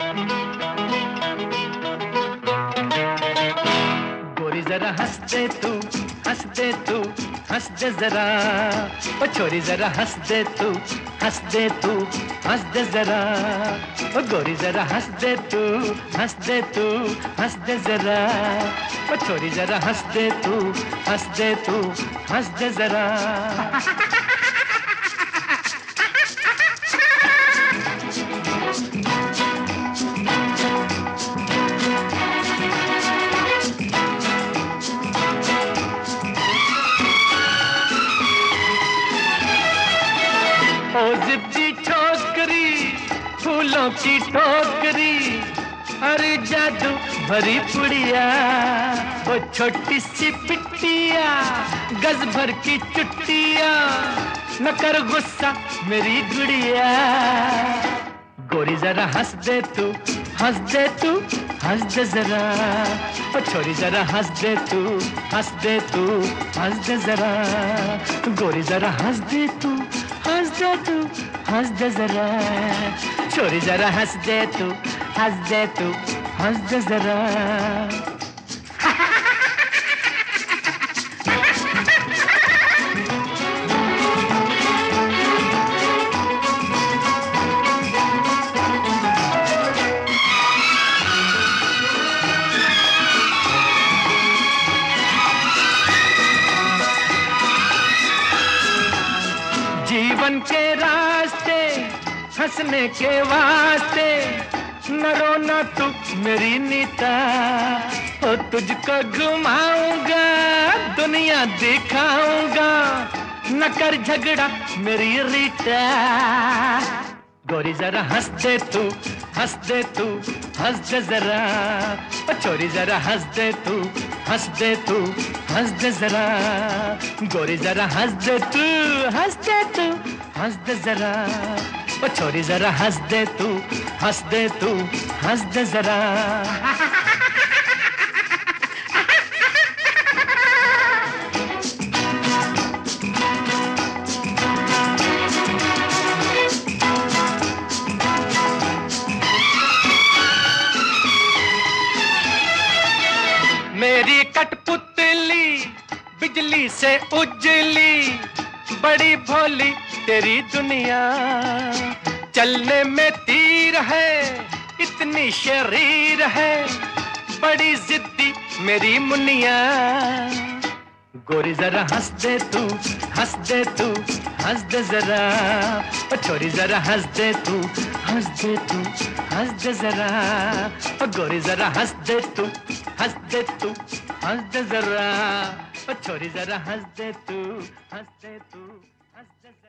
गोरी जरा हंस दे तू, हंस दे तू, हंस दे जरा। ओ छोरी जरा हंस दे तू, हंस दे तू, हंस दे जरा। ओ गोरी जरा हंस दे तू, हंस दे तू, हंस दे जरा। ओ छोरी जरा हंस दे तू, हंस दे तू, हंस दे जरा। ओ जिद्दी छोकरी, फूलों की टोकरी, अरे जादू भरी पुड़िया। ओ छोटी सी पिट्टिया, गज भर की चुट्टिया, न कर गुस्सा मेरी गुड़िया। गोरी जरा हंस दे तू, हंस दे तू, हंस दे जरा। ओ छोरी जरा हंस दे तू, हंस दे तू, हंस दे जरा। गोरी जरा हंस दे तू, हंस दे तू, हंस दे जरा। छोरी जरा हंस दे तू, हंस दे तू, हंस दे जरा। जीवन के रास्ते हंसने के वास्ते, न रोना तू मेरी नीता। ओ तुझको घुमाऊंगा, दुनिया दिखाऊंगा, न कर झगड़ा मेरी रीता। गोरी जरा हंस दे तू, हंस दे तू, हंस दे जरा। ओ छोरी जरा हंस दे तू, हंस दे तू, हंस दे जरा। गोरी जरा हंस दे तू, हंस दे तू, हंस दे जरा। ओ छोरी जरा हंस दे तू, हंस दे तू, हंस दे जरा। मेरी कठपुतली बिजली से उजली, बड़ी भोली तेरी दुनिया। चलने में तीर है, इतनी शरीर है, बड़ी जिद्दी मेरी मुनिया। गोरी जरा हंस दे तू, हंस दे तू, हंस दे जरा। ओ छोरी जरा हंस दे तू, हंस दे तू, हंस दे जरा। ओ गोरी जरा हंस दे तू, हंस दे तू, हंस दे जरा। ओ छोरी जरा हंस दे तू, हंस दे तू, हंस दे जरा।